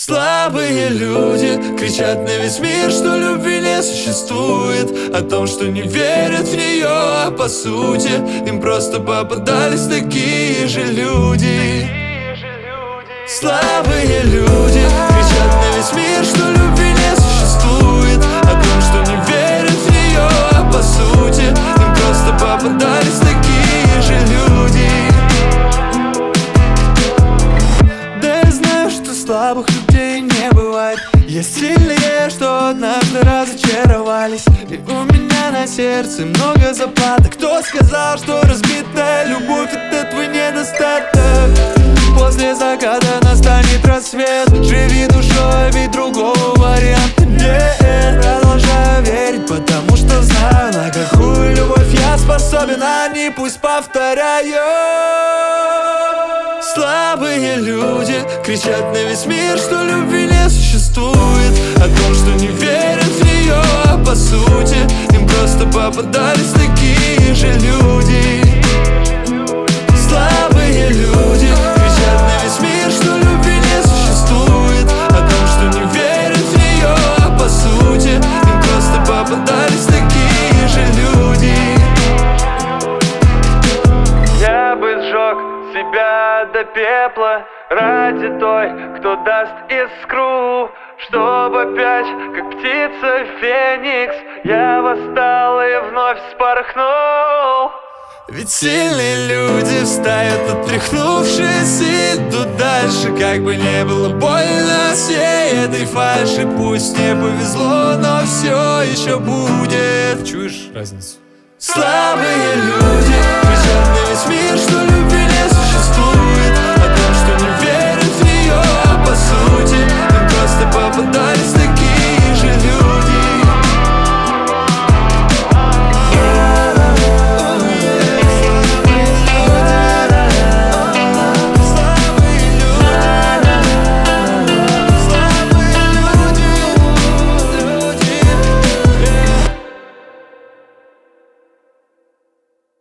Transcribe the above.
Слабые люди кричат на весь мир, что любви не существует, о том, что не верят в нее, а по сути им просто попадались такие же люди. Слабые люди кричат на весь мир, что любви не существует, о том, что не верят в нее, а по сути им просто попадались такие же люди. Да я знаю, что слабых людей не бывает. Есть сильные, что однажды разочаровались. И у меня на сердце много заплаток. Кто сказал, что разбитая любовь — это твой недостаток? После заката настанет рассвет. Живи душой, ведь другого варианта нет. Продолжаю верить, потому что знаю, на какую любовь я способен, они пусть повторяют. Слабые люди кричат на весь мир, что любви не существует, о том, что не верят в нее, а по сути им просто попадались такие же люди. Слабые люди кричат на весь мир, что любви не существует, о том, что не верят в нее, а по сути им просто попадались такие же люди. Я бы сжег себя до пепла ради той, кто даст искру, чтобы опять, как птица Феникс, я восстал и вновь вспорхнул. Ведь сильные люди встают, отряхнувшись, и идут дальше, как бы не было больно всей этой фальши. Пусть не повезло, но все еще будет. Чуешь разницу? Слабые люди кричат на весь мир, что любви не существует,